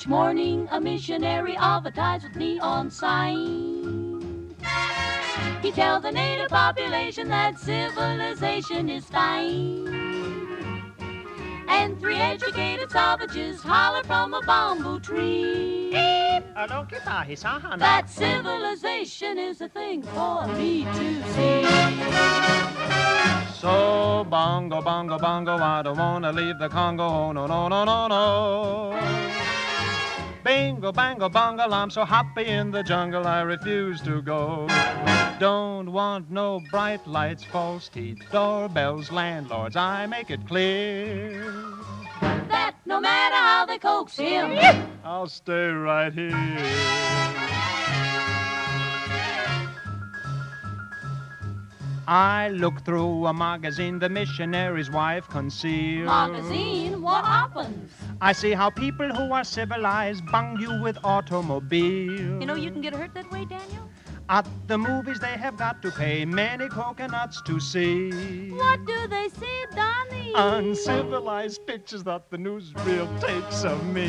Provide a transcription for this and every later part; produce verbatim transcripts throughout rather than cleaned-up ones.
Each morning a missionary advertised with neon sign. He tells the native population that civilization is fine. And three educated savages holler from a bamboo tree that civilization is a thing for me to see. So bongo, bongo, bongo, I don't wanna leave the Congo, oh, no, no, no, no, no. Bingo, bango, bongo, I'm so happy in the jungle I refuse to go. Don't want no bright lights, false teeth, doorbells, landlords, I make it clear that no matter how they coax him, I'll stay right here. I look through a magazine the missionary's wife concealed. Magazine? What happens? I see how people who are civilized bung you with automobiles. You know you can get hurt that way, Daniel? At the movies they have got to pay many coconuts to see. What do they see, Donnie? Uncivilized pictures that the newsreel takes of me.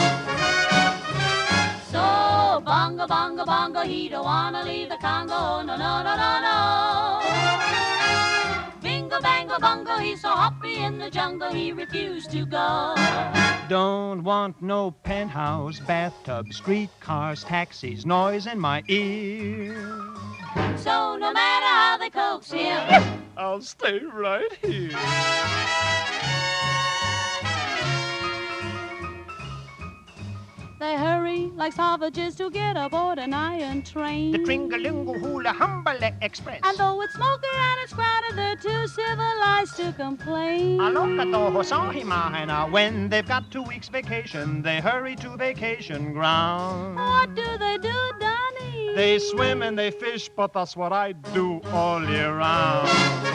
So, bongo, bongo, bongo, he don't wanna leave the Congo, no, no, no, no, no. Bingo, bango, bongo, he's so happy in the jungle, he refused to go. Don't want no penthouse, bathtub, streetcars, taxis, noise in my ear. So no matter how they coax him, I'll stay right here. They hurry like savages to get aboard an iron train. The Tringalingo Hula Humbale Express. And though it's smoky and it's crowded, they're too civilized to complain. When they've got two weeks vacation, they hurry to vacation ground. What do they do, Donnie? They swim and they fish, but that's what I do all year round.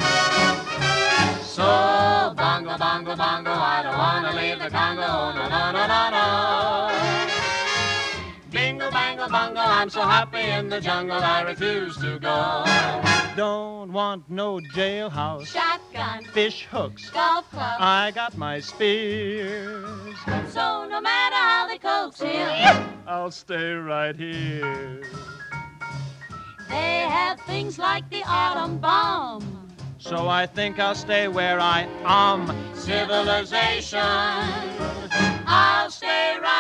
So, bongo, bongo, bongo, I don't wanna leave the Congo, no, no, no, no, no. Bingo, bango, bongo, I'm so happy in the jungle, I refuse to go. Don't want no jailhouse, Shotgun, fish hooks, golf club, I got my spears. So no matter how they coax him, I'll stay right here. They have things like the atom bomb. So I think I'll stay where I am. Civilization, I'll stay right